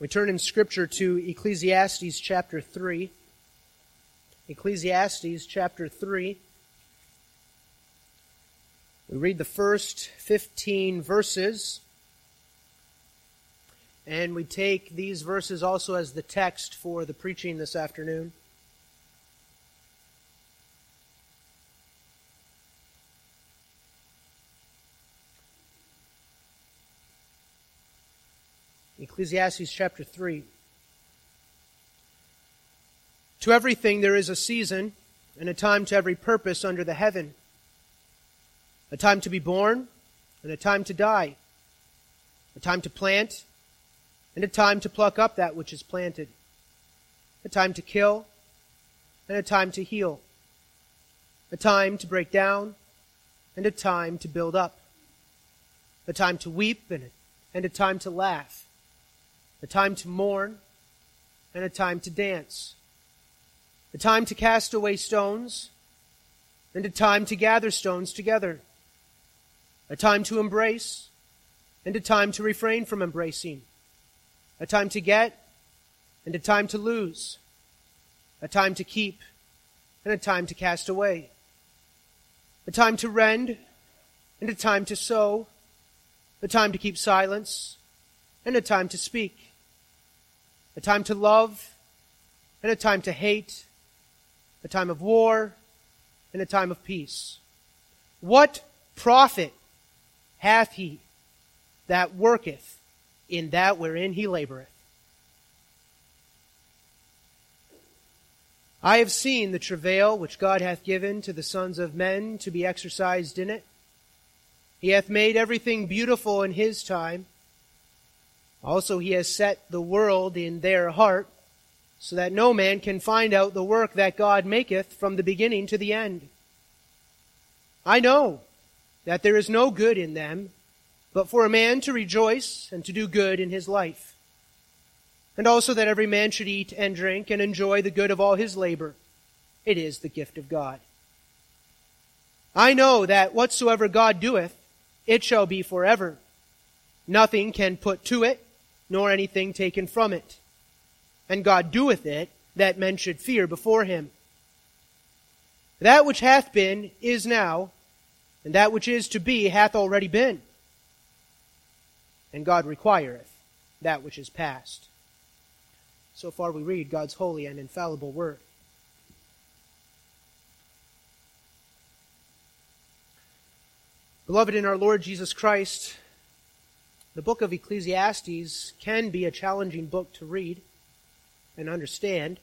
We turn in Scripture to Ecclesiastes chapter 3. Ecclesiastes chapter 3. We read the first 15 verses, and we take these verses also as the text for the preaching this afternoon. Ecclesiastes chapter 3. To everything there is a season, and a time to every purpose under the heaven. A time to be born, and a time to die. A time to plant, and a time to pluck up that which is planted. A time to kill, and a time to heal. A time to break down, and a time to build up. A time to weep, and a time to laugh. A time to mourn, and a time to dance. A time to cast away stones, and a time to gather stones together. A time to embrace, and a time to refrain from embracing. A time to get, and a time to lose. A time to keep, and a time to cast away. A time to rend, and a time to sow. A time to keep silence, and a time to speak. A time to love, and a time to hate. A time of war, and a time of peace. What profit hath he that worketh in that wherein he laboureth? I have seen the travail which God hath given to the sons of men to be exercised in it. He hath made everything beautiful in his time. Also he has set the world in their heart, so that no man can find out the work that God maketh from the beginning to the end. I know that there is no good in them, but for a man to rejoice and to do good in his life. And also that every man should eat and drink and enjoy the good of all his labor. It is the gift of God. I know that whatsoever God doeth, it shall be forever. Nothing can put to it, nor anything taken from it. And God doeth it, that men should fear before him. That which hath been is now, and that which is to be hath already been. And God requireth that which is past. So far we read God's holy and infallible word. Beloved in our Lord Jesus Christ, the book of Ecclesiastes can be a challenging book to read and understand.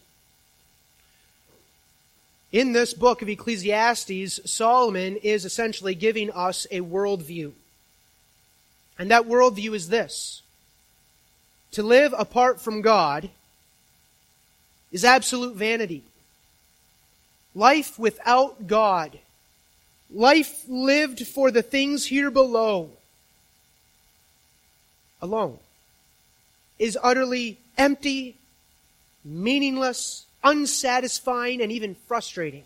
In this book of Ecclesiastes, Solomon is essentially giving us a worldview. And that worldview is this: to live apart from God is absolute vanity. Life without God, life lived for the things here below alone, is utterly empty, meaningless, unsatisfying, and even frustrating.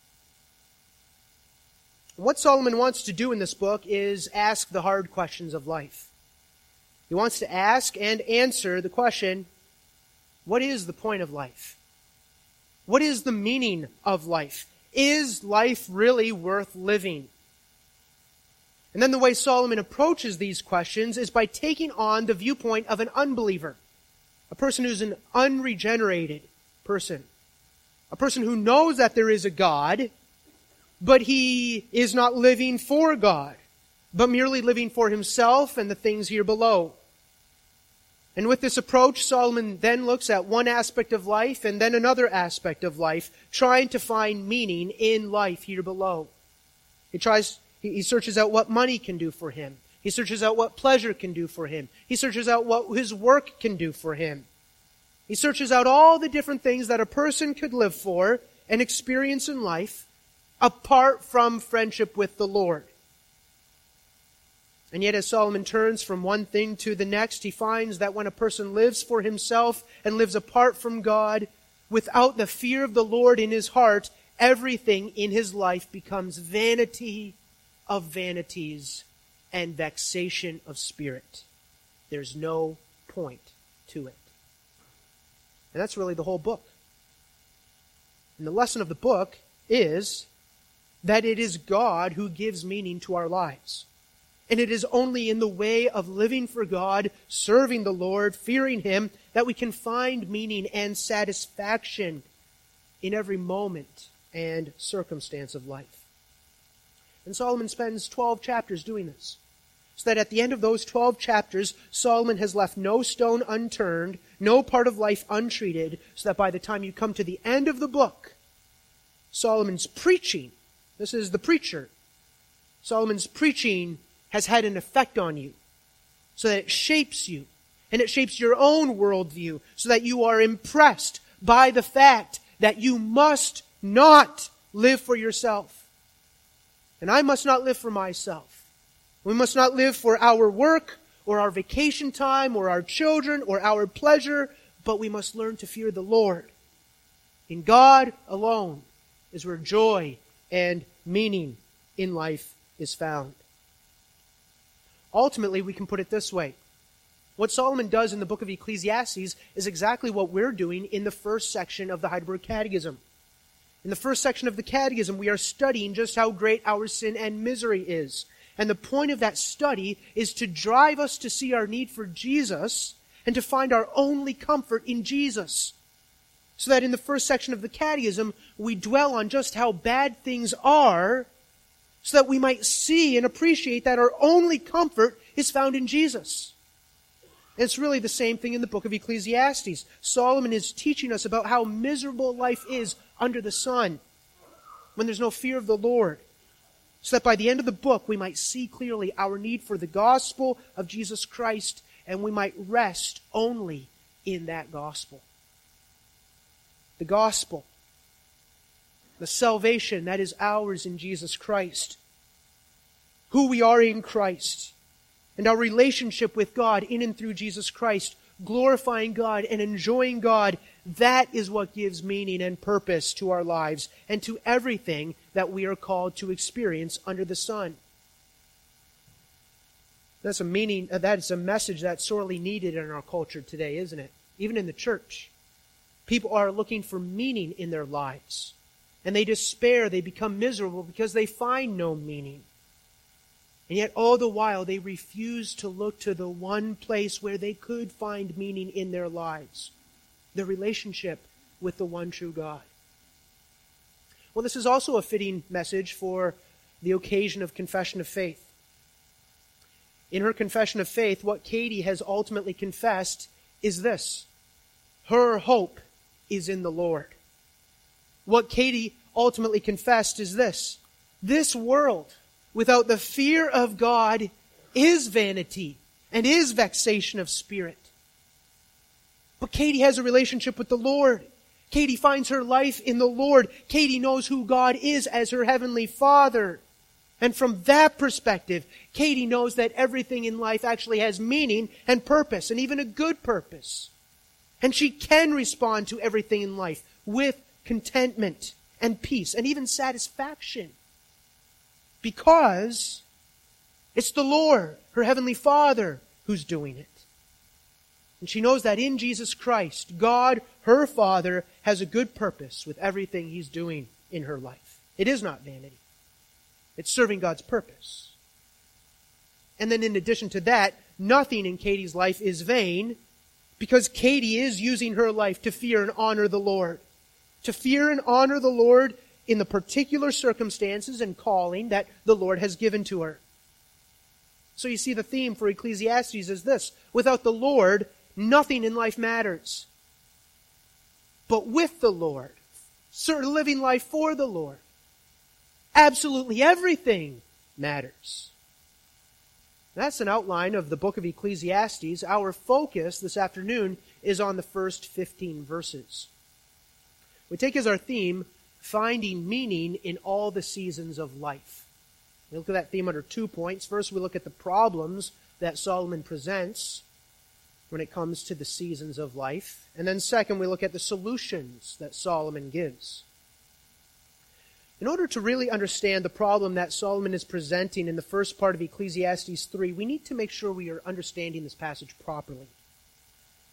What Solomon wants to do in this book is ask the hard questions of life. He wants to ask and answer the question, what is the point of life? What is the meaning of life? Is life really worth living? And then the way Solomon approaches these questions is by taking on the viewpoint of an unbeliever, a person who's an unregenerated person, a person who knows that there is a God, but he is not living for God, but merely living for himself and the things here below. And with this approach, Solomon then looks at one aspect of life and then another aspect of life, trying to find meaning in life here below. He searches out what money can do for him. He searches out what pleasure can do for him. He searches out what his work can do for him. He searches out all the different things that a person could live for and experience in life apart from friendship with the Lord. And yet as Solomon turns from one thing to the next, he finds that when a person lives for himself and lives apart from God, without the fear of the Lord in his heart, everything in his life becomes vanity of vanities and vexation of spirit. There's no point to it. And that's really the whole book. And the lesson of the book is that it is God who gives meaning to our lives. And it is only in the way of living for God, serving the Lord, fearing Him, that we can find meaning and satisfaction in every moment and circumstance of life. And Solomon spends 12 chapters doing this. So that at the end of those 12 chapters, Solomon has left no stone unturned, no part of life untreated, so that by the time you come to the end of the book, Solomon's preaching, this is the preacher, Solomon's preaching has had an effect on you, so that it shapes you, and it shapes your own worldview, so that you are impressed by the fact that you must not live for yourself. And I must not live for myself. We must not live for our work, or our vacation time, or our children, or our pleasure, but we must learn to fear the Lord. In God alone is where joy and meaning in life is found. Ultimately, we can put it this way. What Solomon does in the book of Ecclesiastes is exactly what we're doing in the first section of the Heidelberg Catechism. In the first section of the Catechism, we are studying just how great our sin and misery is. And the point of that study is to drive us to see our need for Jesus and to find our only comfort in Jesus. So that in the first section of the Catechism, we dwell on just how bad things are, so that we might see and appreciate that our only comfort is found in Jesus. And it's really the same thing in the book of Ecclesiastes. Solomon is teaching us about how miserable life is under the sun, when there's no fear of the Lord. So that by the end of the book, we might see clearly our need for the gospel of Jesus Christ, and we might rest only in that gospel. The gospel, the salvation that is ours in Jesus Christ, who we are in Christ, and our relationship with God in and through Jesus Christ, glorifying God and enjoying God, that is what gives meaning and purpose to our lives and to everything that we are called to experience under the sun. That is a message that's sorely needed in our culture today, isn't it? Even in the church. People are looking for meaning in their lives. And they despair, they become miserable because they find no meaning. And yet all the while they refuse to look to the one place where they could find meaning in their lives. Their relationship with the one true God. Well, this is also a fitting message for the occasion of Confession of Faith. In her Confession of Faith, what Katie has ultimately confessed is this: her hope is in the Lord. What Katie ultimately confessed is this: this world without the fear of God is vanity and is vexation of spirit. But Katie has a relationship with the Lord. Katie finds her life in the Lord. Katie knows who God is as her heavenly Father. And from that perspective, Katie knows that everything in life actually has meaning and purpose, and even a good purpose. And she can respond to everything in life with contentment and peace and even satisfaction. Because it's the Lord, her heavenly Father, who's doing it. And she knows that in Jesus Christ, God, her Father, has a good purpose with everything He's doing in her life. It is not vanity. It's serving God's purpose. And then in addition to that, nothing in Katie's life is vain, because Katie is using her life to fear and honor the Lord. To fear and honor the Lord in the particular circumstances and calling that the Lord has given to her. So you see, the theme for Ecclesiastes is this: without the Lord, nothing in life matters. But with the Lord, living life for the Lord, absolutely everything matters. That's an outline of the book of Ecclesiastes. Our focus this afternoon is on the first 15 verses. We take as our theme, finding meaning in all the seasons of life. We look at that theme under 2 points. First, we look at the problems that Solomon presents when it comes to the seasons of life. And then second, we look at the solutions that Solomon gives. In order to really understand the problem that Solomon is presenting in the first part of Ecclesiastes 3, we need to make sure we are understanding this passage properly.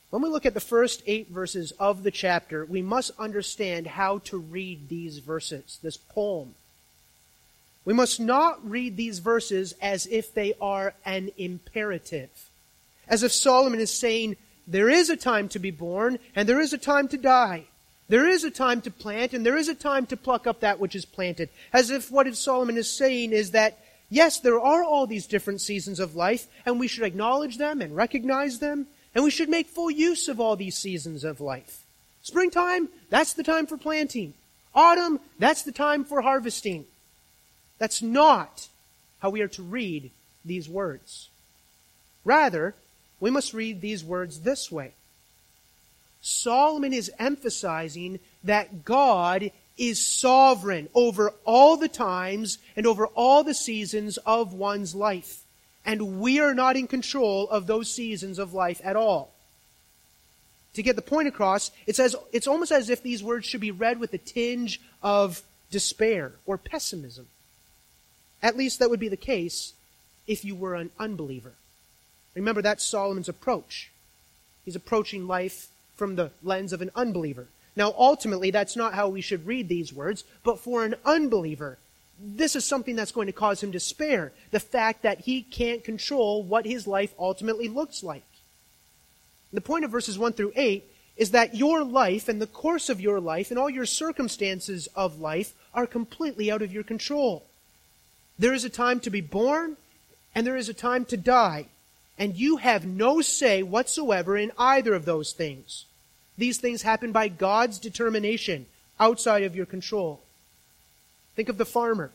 When we look at the first 8 verses of the chapter, we must understand how to read these verses, this poem. We must not read these verses as if they are an imperative, as if Solomon is saying, there is a time to be born, and there is a time to die. There is a time to plant, and there is a time to pluck up that which is planted. As if what Solomon is saying is that, yes, there are all these different seasons of life, and we should acknowledge them and recognize them, and we should make full use of all these seasons of life. Springtime, that's the time for planting. Autumn, that's the time for harvesting. That's not how we are to read these words. Rather, we must read these words this way. Solomon is emphasizing that God is sovereign over all the times and over all the seasons of one's life. And we are not in control of those seasons of life at all. To get the point across, it's almost as if these words should be read with a tinge of despair or pessimism. At least that would be the case if you were an unbeliever. Remember, that's Solomon's approach. He's approaching life from the lens of an unbeliever. Now, ultimately, that's not how we should read these words, but for an unbeliever, this is something that's going to cause him despair. The fact that he can't control what his life ultimately looks like. The point of verses 1 through 8 is that your life and the course of your life and all your circumstances of life are completely out of your control. There is a time to be born, and there is a time to die. And you have no say whatsoever in either of those things. These things happen by God's determination, outside of your control. Think of the farmer.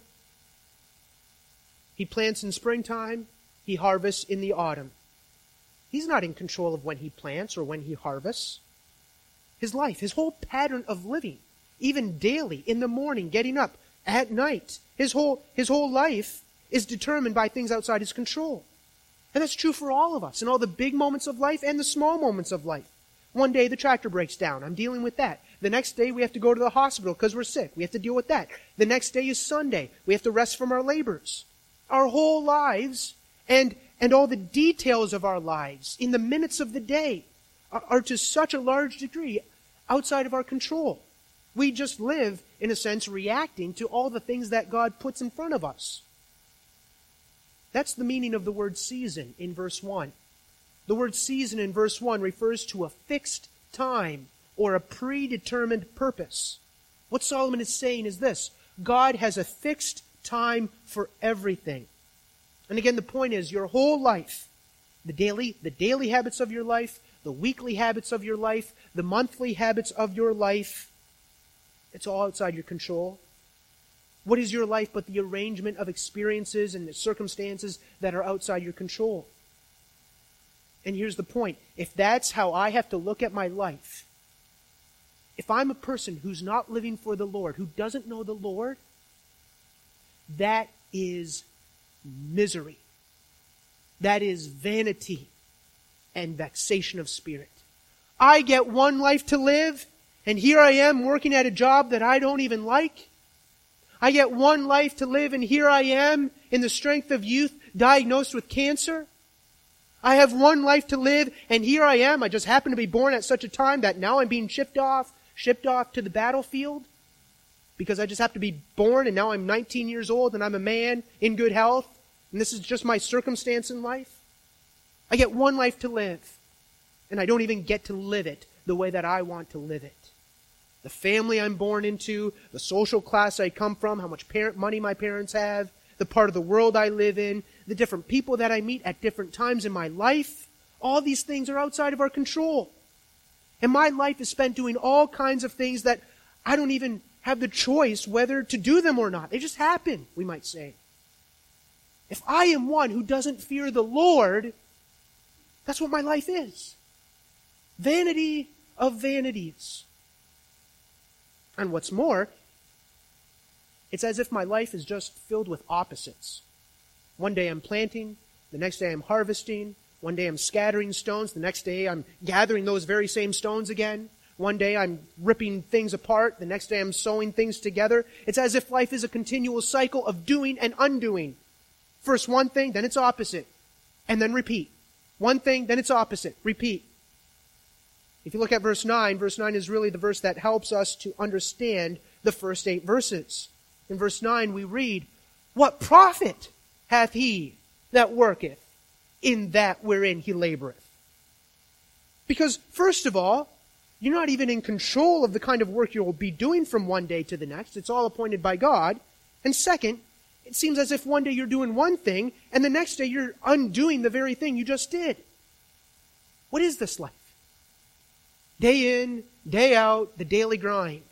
He plants in springtime, he harvests in the autumn. He's not in control of when he plants or when he harvests. His life, his whole pattern of living, even daily, in the morning, getting up, at night, his whole life is determined by things outside his control. And that's true for all of us in all the big moments of life and the small moments of life. One day the tractor breaks down. I'm dealing with that. The next day we have to go to the hospital because we're sick. We have to deal with that. The next day is Sunday. We have to rest from our labors. Our whole lives and all the details of our lives in the minutes of the day are to such a large degree outside of our control. We just live, in a sense, reacting to all the things that God puts in front of us. That's the meaning of the word season in verse 1. The word season in verse 1 refers to a fixed time or a predetermined purpose. What Solomon is saying is this: God has a fixed time for everything. And again, the point is, your whole life, the daily habits of your life, the weekly habits of your life, the monthly habits of your life, it's all outside your control. What is your life but the arrangement of experiences and the circumstances that are outside your control? And here's the point. If that's how I have to look at my life, if I'm a person who's not living for the Lord, who doesn't know the Lord, that is misery. That is vanity and vexation of spirit. I get one life to live, and here I am working at a job that I don't even like. I get one life to live, and here I am in the strength of youth, diagnosed with cancer. I have one life to live, and here I am. I just happen to be born at such a time that now I'm being shipped off to the battlefield because I just have to be born, and now I'm 19 years old, and I'm a man in good health, and this is just my circumstance in life. I get one life to live, and I don't even get to live it the way that I want to live it. The family I'm born into, the social class I come from, how much money my parents have, the part of the world I live in, the different people that I meet at different times in my life, all these things are outside of our control. And my life is spent doing all kinds of things that I don't even have the choice whether to do them or not. They just happen, we might say. If I am one who doesn't fear the Lord, that's what my life is. Vanity of vanities. And what's more, it's as if my life is just filled with opposites. One day I'm planting, the next day I'm harvesting, one day I'm scattering stones, the next day I'm gathering those very same stones again. One day I'm ripping things apart, the next day I'm sewing things together. It's as if life is a continual cycle of doing and undoing. First one thing, then it's opposite, and then repeat. One thing, then it's opposite, repeat. If you look at verse 9 is really the verse that helps us to understand the first 8 verses. In verse 9 we read, "What profit hath he that worketh in that wherein he laboreth?" Because, first of all, you're not even in control of the kind of work you'll be doing from one day to the next. It's all appointed by God. And second, it seems as if one day you're doing one thing, and the next day you're undoing the very thing you just did. What is this life? Day in, day out, the daily grind.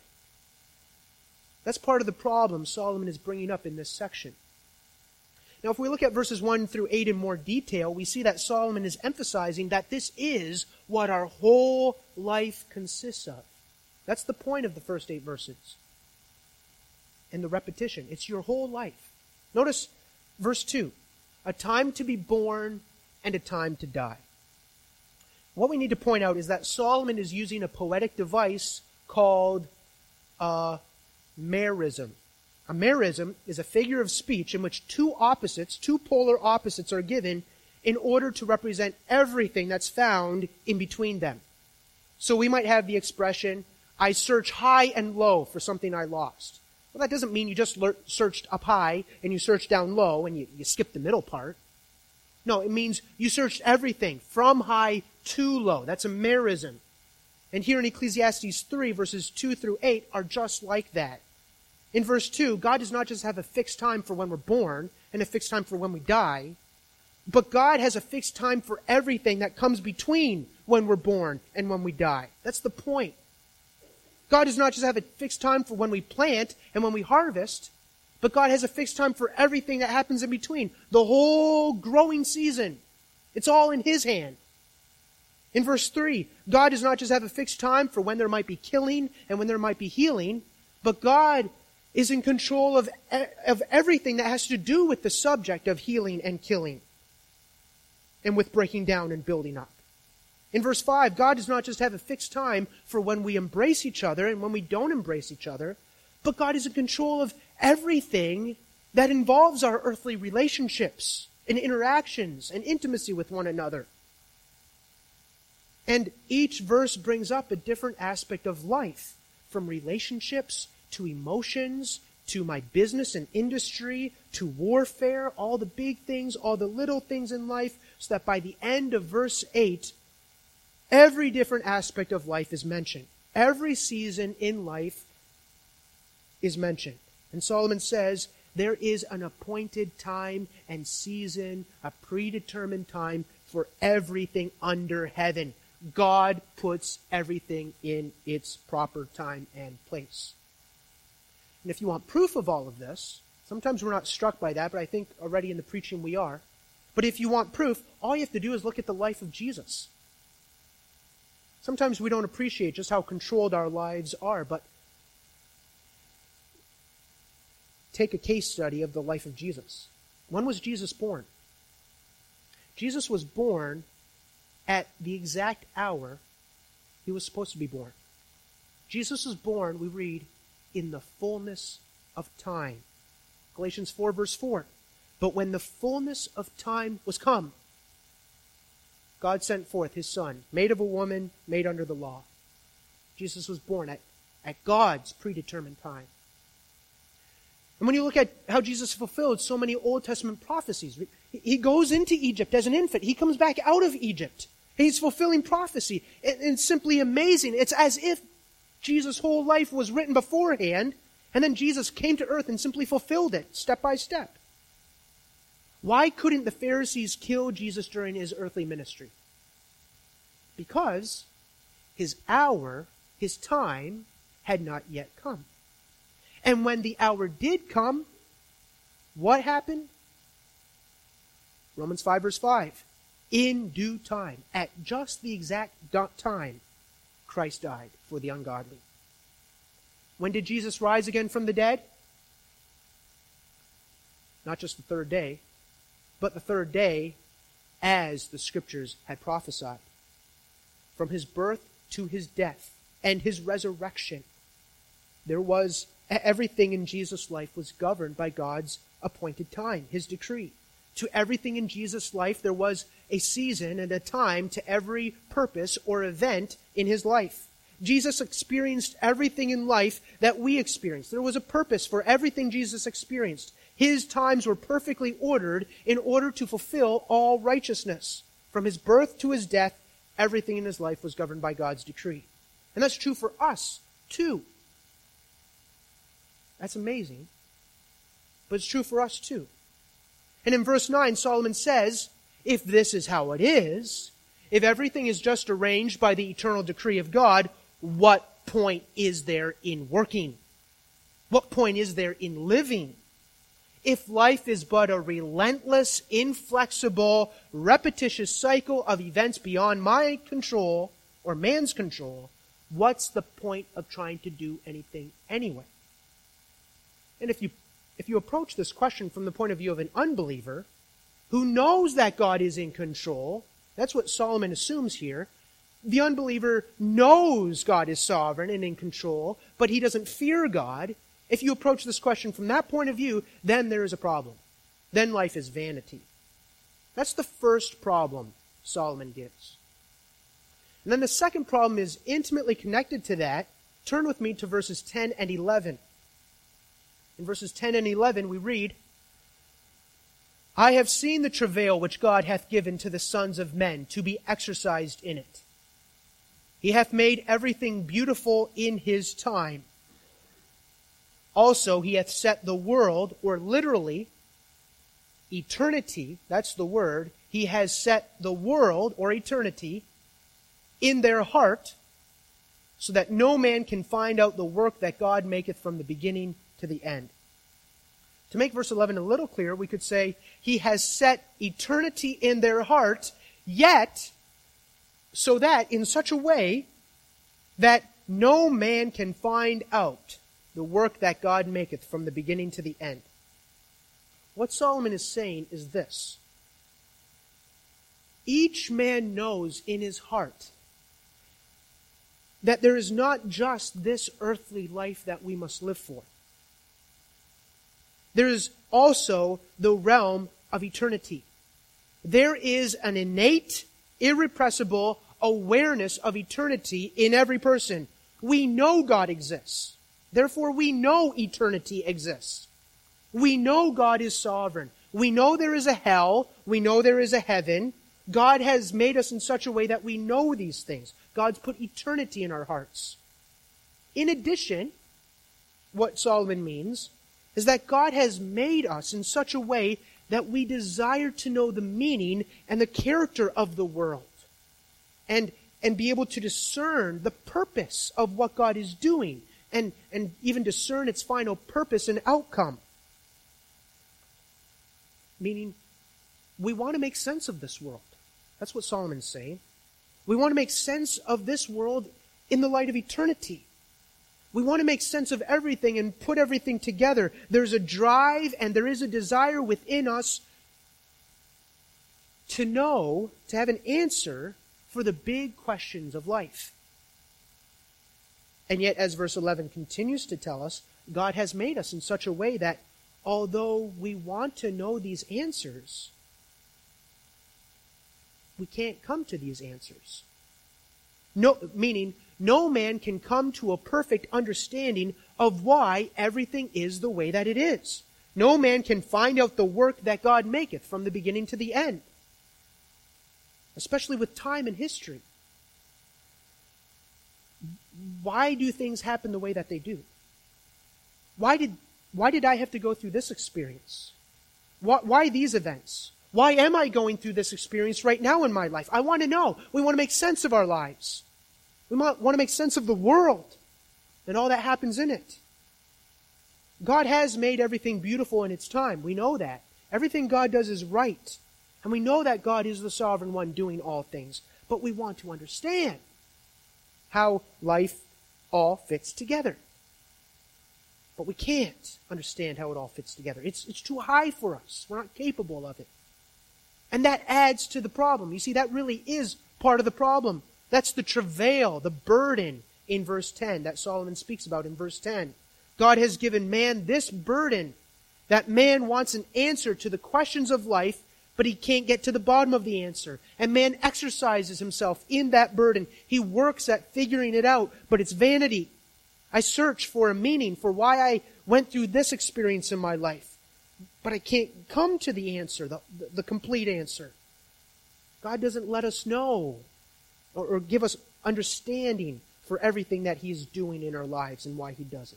That's part of the problem Solomon is bringing up in this section. Now, if we look at verses 1 through 8 in more detail, we see that Solomon is emphasizing that this is what our whole life consists of. That's the point of the first 8 verses. And the repetition. It's your whole life. Notice verse 2. A time to be born and a time to die. What we need to point out is that Solomon is using a poetic device called a merism. A merism is a figure of speech in which two polar opposites are given in order to represent everything that's found in between them. So we might have the expression, "I search high and low for something I lost." Well, that doesn't mean you just searched up high and you searched down low and you skipped the middle part. No, it means you searched everything from high to low. That's a merism. And here in Ecclesiastes 3, verses 2 through 8 are just like that. In verse 2, God does not just have a fixed time for when we're born and a fixed time for when we die, but God has a fixed time for everything that comes between when we're born and when we die. That's the point. God does not just have a fixed time for when we plant and when we harvest, but God has a fixed time for everything that happens in between. The whole growing season. It's all in His hand. In verse 3, God does not just have a fixed time for when there might be killing and when there might be healing, but God is in control of everything that has to do with the subject of healing and killing, and with breaking down and building up. In verse 5, God does not just have a fixed time for when we embrace each other and when we don't embrace each other, but God is in control of everything that involves our earthly relationships and interactions and intimacy with one another. And each verse brings up a different aspect of life, from relationships to emotions, to my business and industry, to warfare, all the big things, all the little things in life, so that by the end of verse 8, every different aspect of life is mentioned. Every season in life is mentioned. And Solomon says, there is an appointed time and season, a predetermined time for everything under heaven. God puts everything in its proper time and place. And if you want proof of all of this, sometimes we're not struck by that, but I think already in the preaching we are. But if you want proof, all you have to do is look at the life of Jesus. Sometimes we don't appreciate just how controlled our lives are, but take a case study of the life of Jesus. When was Jesus born? Jesus was born at the exact hour He was supposed to be born. Jesus was born, we read, in the fullness of time. Galatians 4, verse 4. But when the fullness of time was come, God sent forth His Son, made of a woman, made under the law. Jesus was born at God's predetermined time. And when you look at how Jesus fulfilled so many Old Testament prophecies, He goes into Egypt as an infant. He comes back out of Egypt. He's fulfilling prophecy. It's simply amazing. It's as if Jesus' whole life was written beforehand, and then Jesus came to earth and simply fulfilled it, step by step. Why couldn't the Pharisees kill Jesus during His earthly ministry? Because His hour, His time, had not yet come. And when the hour did come, what happened? Romans 5, verse 5. In due time, at just the exact time, Christ died for the ungodly. When did Jesus rise again from the dead? Not just the third day, but the third day as the Scriptures had prophesied. From His birth to His death and His resurrection, there was everything in Jesus' life was governed by God's appointed time, His decree. To everything in Jesus' life, there was a season and a time to every purpose or event in his life. Jesus experienced everything in life that we experience. There was a purpose for everything Jesus experienced. His times were perfectly ordered in order to fulfill all righteousness. From his birth to his death, everything in his life was governed by God's decree. And that's true for us, too. That's amazing. But it's true for us, too. And in verse 9, Solomon says, if this is how it is, if everything is just arranged by the eternal decree of God, what point is there in working? What point is there in living? If life is but a relentless, inflexible, repetitious cycle of events beyond my control or man's control, what's the point of trying to do anything anyway? And if you approach this question from the point of view of an unbeliever who knows that God is in control, that's what Solomon assumes here. The unbeliever knows God is sovereign and in control, but he doesn't fear God. If you approach this question from that point of view, then there is a problem. Then life is vanity. That's the first problem Solomon gives. And then the second problem is intimately connected to that. Turn with me to verses 10 and 11. In verses 10 and 11 we read, I have seen the travail which God hath given to the sons of men to be exercised in it. He hath made everything beautiful in his time. Also, he hath set the world, or literally, eternity, that's the word, he has set the world, or eternity, in their heart, so that no man can find out the work that God maketh from the beginning to the end. To make verse 11 a little clearer, we could say, he has set eternity in their heart, yet, so that, in such a way, that no man can find out the work that God maketh from the beginning to the end. What Solomon is saying is this. Each man knows in his heart that there is not just this earthly life that we must live for. There is also the realm of eternity. There is an innate, irrepressible awareness of eternity in every person. We know God exists. Therefore, we know eternity exists. We know God is sovereign. We know there is a hell. We know there is a heaven. God has made us in such a way that we know these things. God's put eternity in our hearts. In addition, what Solomon means is that God has made us in such a way that we desire to know the meaning and the character of the world and be able to discern the purpose of what God is doing and even discern its final purpose and outcome. Meaning, we want to make sense of this world. That's what Solomon's saying. We want to make sense of this world in the light of eternity. We want to make sense of everything and put everything together. There's a drive and there is a desire within us to know, to have an answer for the big questions of life. And yet, as verse 11 continues to tell us, God has made us in such a way that although we want to know these answers, we can't come to these answers. Meaning, no man can come to a perfect understanding of why everything is the way that it is. No man can find out the work that God maketh from the beginning to the end. Especially with time and history. Why do things happen the way that they do? Why did I have to go through this experience? Why these events? Why am I going through this experience right now in my life? I want to know. We want to make sense of our lives. We want to make sense of the world and all that happens in it. God has made everything beautiful in its time. We know that. Everything God does is right. And we know that God is the sovereign one doing all things. But we want to understand how life all fits together. But we can't understand how it all fits together. It's too high for us. We're not capable of it. And that adds to the problem. You see, that really is part of the problem. That's the travail, the burden in verse 10 that Solomon speaks about in verse 10. God has given man this burden that man wants an answer to the questions of life but he can't get to the bottom of the answer. And man exercises himself in that burden. He works at figuring it out, but it's vanity. I search for a meaning for why I went through this experience in my life, but I can't come to the answer, the complete answer. God doesn't let us know or give us understanding for everything that He is doing in our lives and why He does it.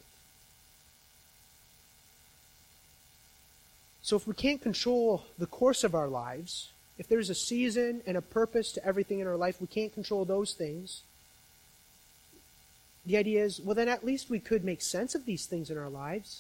So if we can't control the course of our lives, if there's a season and a purpose to everything in our life, we can't control those things. The idea is, well, then at least we could make sense of these things in our lives.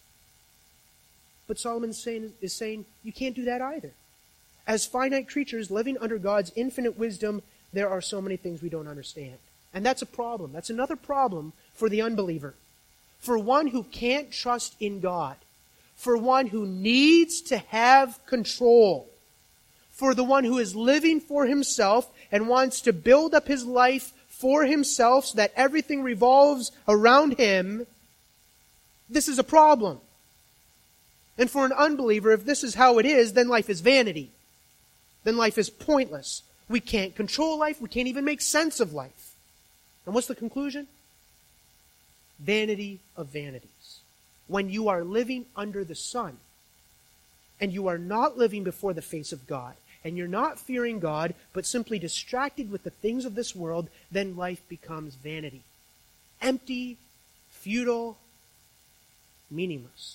But Solomon is saying you can't do that either. As finite creatures living under God's infinite wisdom, there are so many things we don't understand. And that's a problem. That's another problem for the unbeliever. For one who can't trust in God. For one who needs to have control. For the one who is living for himself and wants to build up his life for himself so that everything revolves around him, this is a problem. And for an unbeliever, if this is how it is, then life is vanity. Then life is pointless. We can't control life. We can't even make sense of life. And what's the conclusion? Vanity of vanities. When you are living under the sun, and you are not living before the face of God, and you're not fearing God, but simply distracted with the things of this world, then life becomes vanity. Empty, futile, meaningless.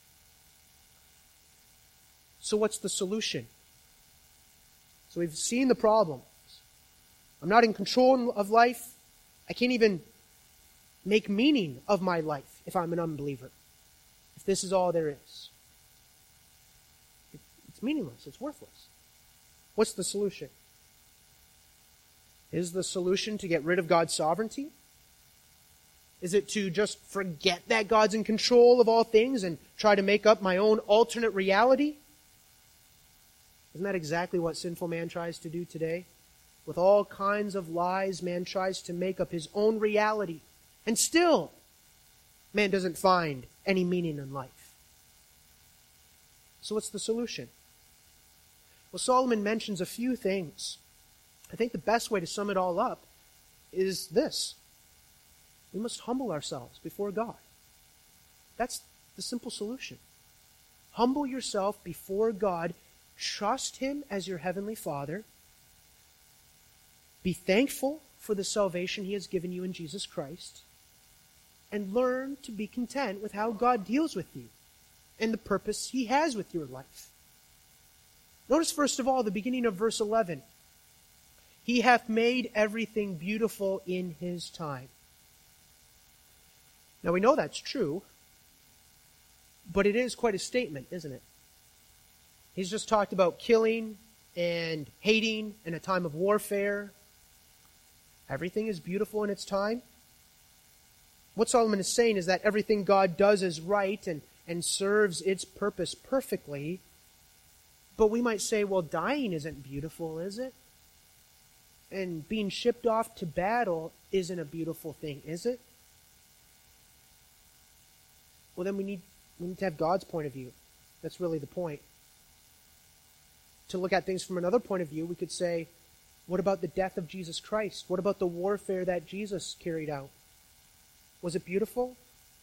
So what's the solution? So we've seen the problems. I'm not in control of life. I can't even make meaning of my life if I'm an unbeliever. If this is all there is. It's meaningless. It's worthless. What's the solution? Is the solution to get rid of God's sovereignty? Is it to just forget that God's in control of all things and try to make up my own alternate reality? Isn't that exactly what sinful man tries to do today? With all kinds of lies, man tries to make up his own reality. And still, man doesn't find any meaning in life. So what's the solution? Well, Solomon mentions a few things. I think the best way to sum it all up is this. We must humble ourselves before God. That's the simple solution. Humble yourself before God. Trust Him as your heavenly Father. Be thankful for the salvation He has given you in Jesus Christ. And learn to be content with how God deals with you and the purpose He has with your life. Notice first of all the beginning of verse 11. He hath made everything beautiful in His time. Now we know that's true, but it is quite a statement, isn't it? He's just talked about killing and hating in a time of warfare. Everything is beautiful in its time. What Solomon is saying is that everything God does is right and serves its purpose perfectly. But we might say, well, dying isn't beautiful, is it? And being shipped off to battle isn't a beautiful thing, is it? Well, then we need to have God's point of view. That's really the point. To look at things from another point of view, we could say, what about the death of Jesus Christ? What about the warfare that Jesus carried out? Was it beautiful?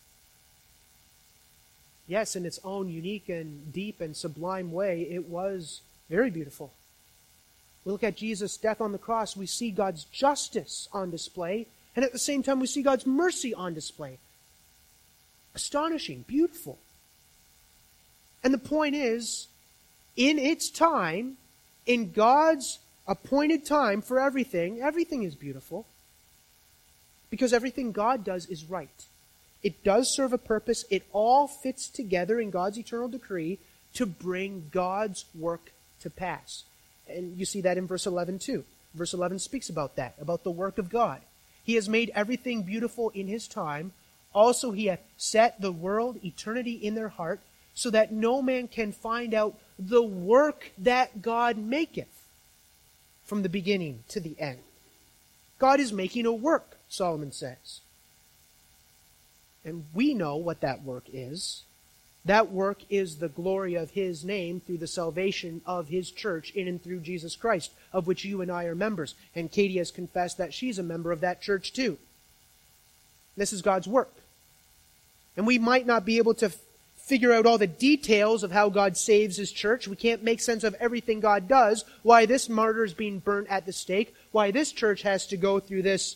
Yes, in its own unique and deep and sublime way, it was very beautiful. We look at Jesus' death on the cross, we see God's justice on display, and at the same time we see God's mercy on display. Astonishing, beautiful. And the point is, in its time, in God's appointed time for everything, everything is beautiful. Because everything God does is right. It does serve a purpose. It all fits together in God's eternal decree to bring God's work to pass. And you see that in verse 11 too. Verse 11 speaks about that, about the work of God. He has made everything beautiful in His time. Also He hath set the world, eternity in their heart, so that no man can find out the work that God maketh from the beginning to the end. God is making a work, Solomon says. And we know what that work is. That work is the glory of His name through the salvation of His church in and through Jesus Christ, of which you and I are members. And Katie has confessed that she's a member of that church too. This is God's work. And we might not be able to figure out all the details of how God saves His church. We can't make sense of everything God does, why this martyr is being burnt at the stake, why this church has to go through this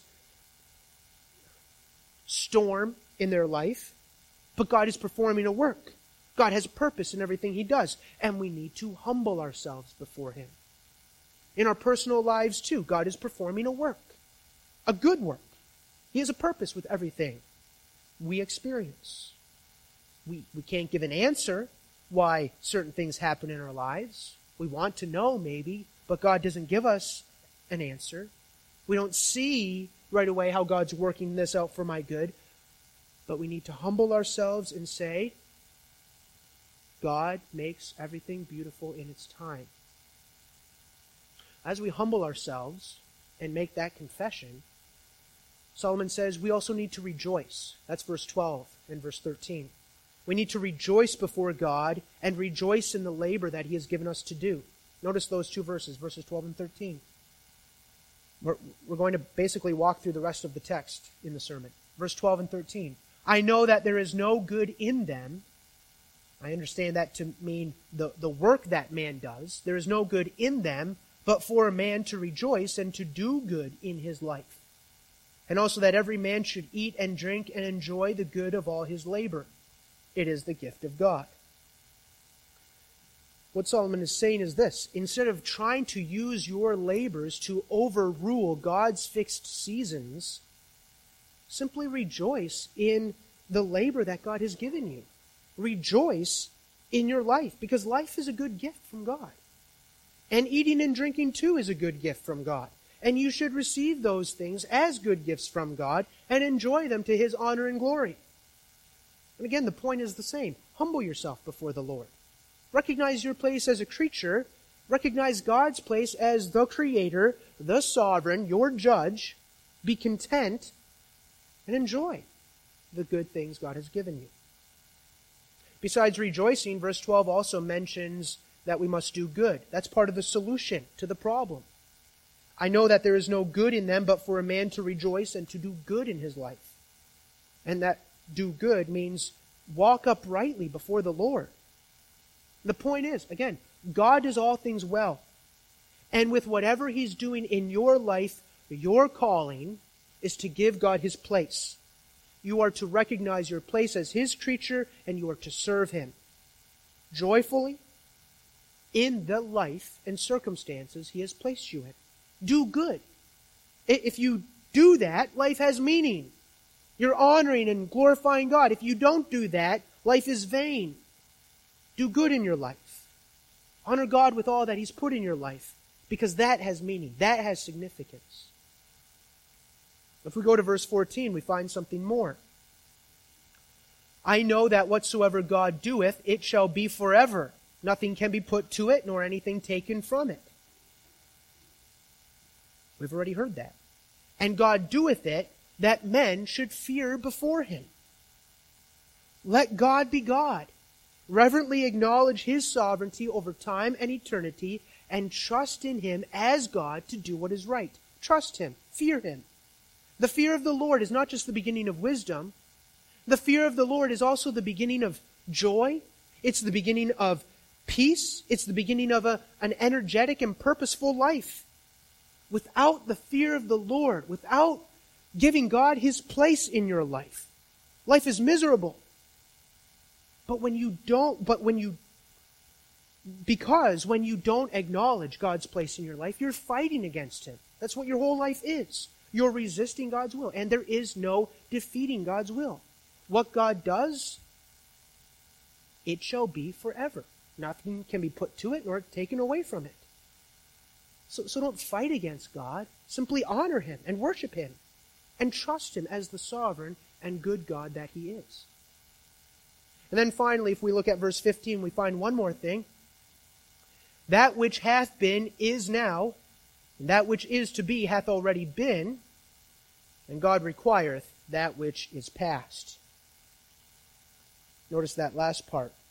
storm in their life. But God is performing a work. God has a purpose in everything He does. And we need to humble ourselves before Him. In our personal lives too, God is performing a work. A good work. He has a purpose with everything we experience. We can't give an answer why certain things happen in our lives. We want to know maybe, but God doesn't give us an answer. We don't see right away how God's working this out for my good. But we need to humble ourselves and say, God makes everything beautiful in its time. As we humble ourselves and make that confession, Solomon says we also need to rejoice. That's verse 12 and verse 13. We need to rejoice before God and rejoice in the labor that He has given us to do. Notice those two verses, verses 12 and 13. We're going to basically walk through the rest of the text in the sermon. Verse 12 and 13. I know that there is no good in them. I understand that to mean the work that man does. There is no good in them, but for a man to rejoice and to do good in his life. And also that every man should eat and drink and enjoy the good of all his labor. It is the gift of God. What Solomon is saying is this: instead of trying to use your labors to overrule God's fixed seasons, simply rejoice in the labor that God has given you. Rejoice in your life, because life is a good gift from God. And eating and drinking too is a good gift from God. And you should receive those things as good gifts from God and enjoy them to His honor and glory. And again, the point is the same. Humble yourself before the Lord. Recognize your place as a creature. Recognize God's place as the Creator, the Sovereign, your Judge. Be content and enjoy the good things God has given you. Besides rejoicing, verse 12 also mentions that we must do good. That's part of the solution to the problem. I know that there is no good in them but for a man to rejoice and to do good in his life. And that do good means walk uprightly before the Lord. The point is, again, God does all things well. And with whatever He's doing in your life, your calling is to give God His place. You are to recognize your place as His creature, and you are to serve Him joyfully in the life and circumstances He has placed you in. Do good. If you do that, life has meaning. You're honoring and glorifying God. If you don't do that, life is vain. Do good in your life. Honor God with all that He's put in your life, because that has meaning. That has significance. If we go to verse 14, we find something more. I know that whatsoever God doeth, it shall be forever. Nothing can be put to it, nor anything taken from it. We've already heard that. And God doeth it, that men should fear before Him. Let God be God. Reverently acknowledge His sovereignty over time and eternity, and trust in Him as God to do what is right. Trust Him. Fear Him. The fear of the Lord is not just the beginning of wisdom. The fear of the Lord is also the beginning of joy. It's the beginning of peace. It's the beginning of an energetic and purposeful life. Without the fear of the Lord, without giving God His place in your life, life is miserable. But when you don't acknowledge God's place in your life, you're fighting against Him. That's what your whole life is. You're resisting God's will, and there is no defeating God's will. What God does, it shall be forever. Nothing can be put to it nor taken away from it. So don't fight against God. Simply honor Him and worship Him and trust Him as the sovereign and good God that He is. And then finally, if we look at verse 15, we find one more thing. That which hath been is now, and that which is to be hath already been, and God requireth that which is past. Notice that last part.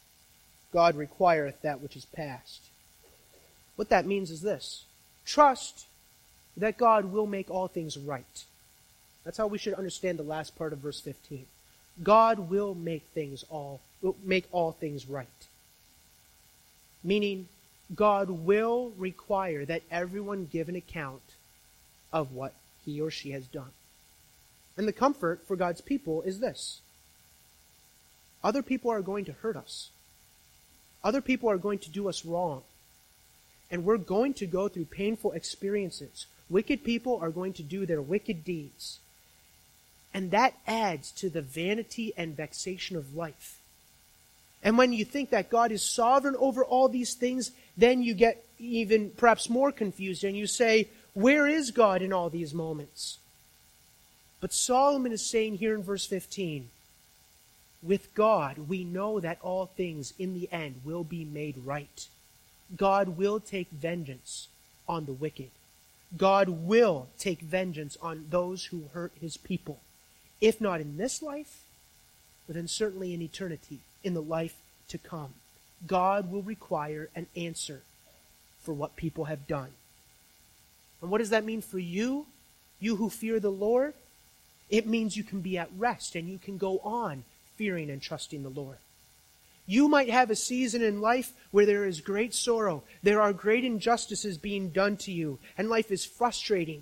God requireth that which is past. What that means is this: trust that God will make all things right. That's how we should understand the last part of verse 15. God will make all things right. Meaning, God will require that everyone give an account of what he or she has done. And the comfort for God's people is this: other people are going to hurt us. Other people are going to do us wrong. And we're going to go through painful experiences. Wicked people are going to do their wicked deeds. And that adds to the vanity and vexation of life. And when you think that God is sovereign over all these things, then you get even perhaps more confused and you say, where is God in all these moments? But Solomon is saying here in verse 15, with God, we know that all things in the end will be made right. God will take vengeance on the wicked. God will take vengeance on those who hurt his people. If not in this life, but then certainly in eternity, in the life to come. God will require an answer for what people have done. And what does that mean for you? You who fear the Lord? It means you can be at rest and you can go on fearing and trusting the Lord. You might have a season in life where there is great sorrow. There are great injustices being done to you, and life is frustrating.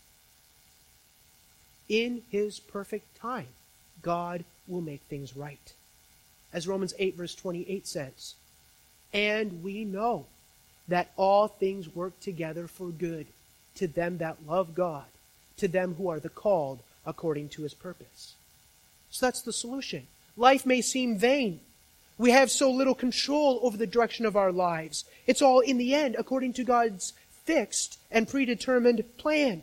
In His perfect time, God will make things right. As Romans 8 verse 28 says, and we know that all things work together for good to them that love God, to them who are the called according to His purpose. So that's the solution. Life may seem vain. We have so little control over the direction of our lives. It's all in the end according to God's fixed and predetermined plan.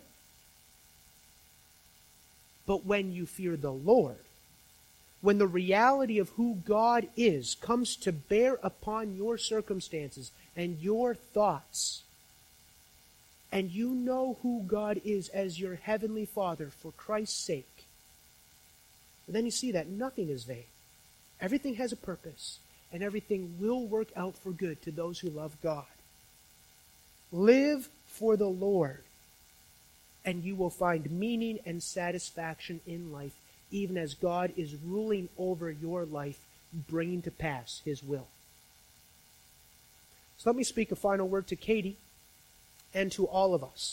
But when you fear the Lord, when the reality of who God is comes to bear upon your circumstances and your thoughts, and you know who God is as your heavenly Father for Christ's sake, then you see that nothing is vain. Everything has a purpose, and everything will work out for good to those who love God. Live for the Lord, and you will find meaning and satisfaction in life, even as God is ruling over your life, bringing to pass His will. So let me speak a final word to Katie and to all of us.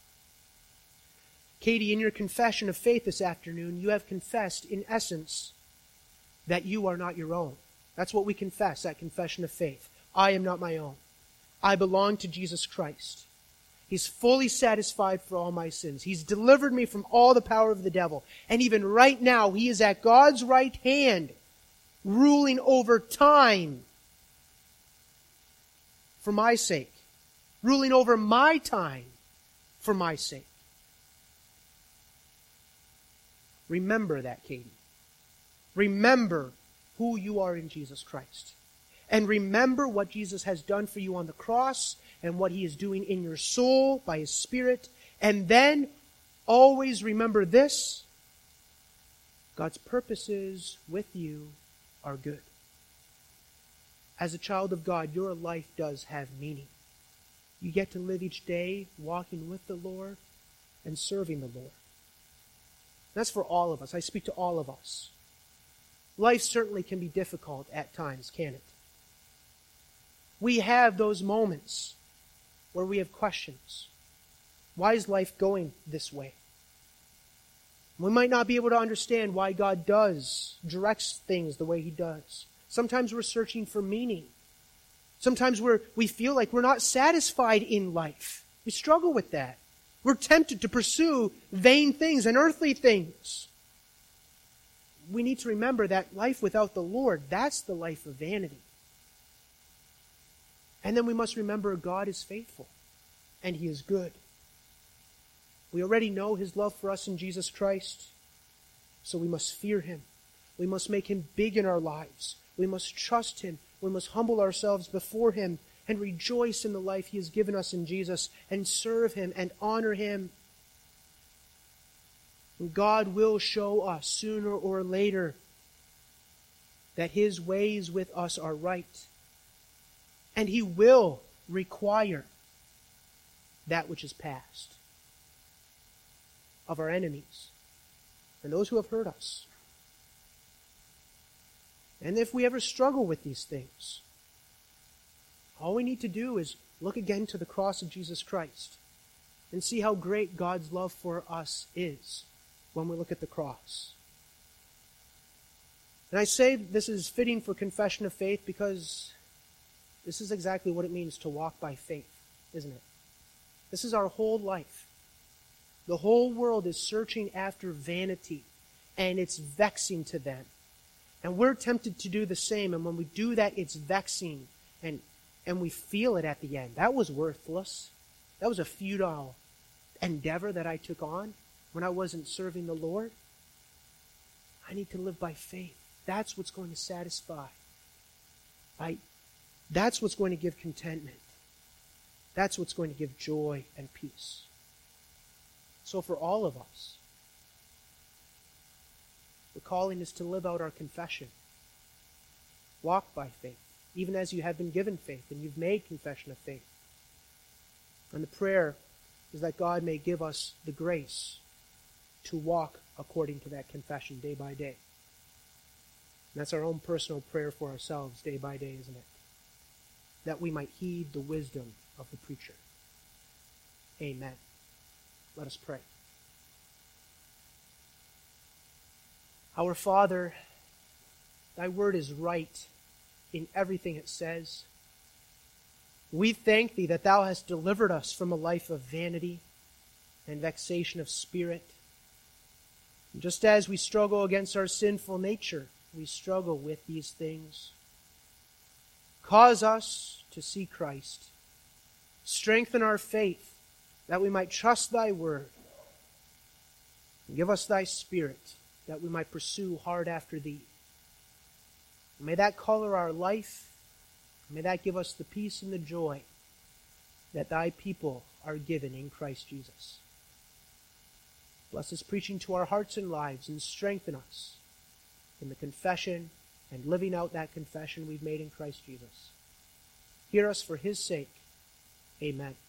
Katie, in your confession of faith this afternoon, you have confessed, in essence, that you are not your own. That's what we confess, that confession of faith. I am not my own. I belong to Jesus Christ. He's fully satisfied for all my sins. He's delivered me from all the power of the devil. And even right now, He is at God's right hand, ruling over time for my sake, ruling over my time for my sake. Remember that, Katie. Remember who you are in Jesus Christ. And remember what Jesus has done for you on the cross and what He is doing in your soul by His Spirit. And then always remember this: God's purposes with you are good. As a child of God, your life does have meaning. You get to live each day walking with the Lord and serving the Lord. That's for all of us. I speak to all of us. Life certainly can be difficult at times, can it? We have those moments where we have questions. Why is life going this way? We might not be able to understand why God directs things the way He does. Sometimes we're searching for meaning. Sometimes we feel like we're not satisfied in life. We struggle with that. We're tempted to pursue vain things and earthly things. We need to remember that life without the Lord, that's the life of vanity. And then we must remember God is faithful and He is good. We already know His love for us in Jesus Christ, so we must fear Him. We must make Him big in our lives. We must trust Him. We must humble ourselves before Him and rejoice in the life He has given us in Jesus and serve Him and honor Him. God will show us sooner or later that His ways with us are right And he will require that which is past of our enemies and those who have hurt us. And if we ever struggle with these things, all we need to do is look again to the cross of Jesus Christ and see how great God's love for us is when we look at the cross. And I say this is fitting for confession of faith because this is exactly what it means to walk by faith, isn't it? This is our whole life. The whole world is searching after vanity, and it's vexing to them. And we're tempted to do the same, and when we do that, it's vexing, and we feel it at the end. That was worthless. That was a futile endeavor that I took on when I wasn't serving the Lord. I need to live by faith. That's what's going to satisfy. That's what's going to give contentment. That's what's going to give joy and peace. So for all of us, the calling is to live out our confession. Walk by faith, even as you have been given faith and you've made confession of faith. And the prayer is that God may give us the grace to walk according to that confession day by day. And that's our own personal prayer for ourselves day by day, isn't it? That we might heed the wisdom of the preacher. Amen. Let us pray. Our Father, thy word is right in everything it says. We thank thee that thou hast delivered us from a life of vanity and vexation of spirit. And just as we struggle against our sinful nature, we struggle with these things. Cause us to see Christ. Strengthen our faith that we might trust thy word. And give us thy Spirit that we might pursue hard after thee. And may that color our life. May that give us the peace and the joy that thy people are given in Christ Jesus. Bless this preaching to our hearts and lives and strengthen us in the confession and living out that confession we've made in Christ Jesus. Hear us for his sake. Amen.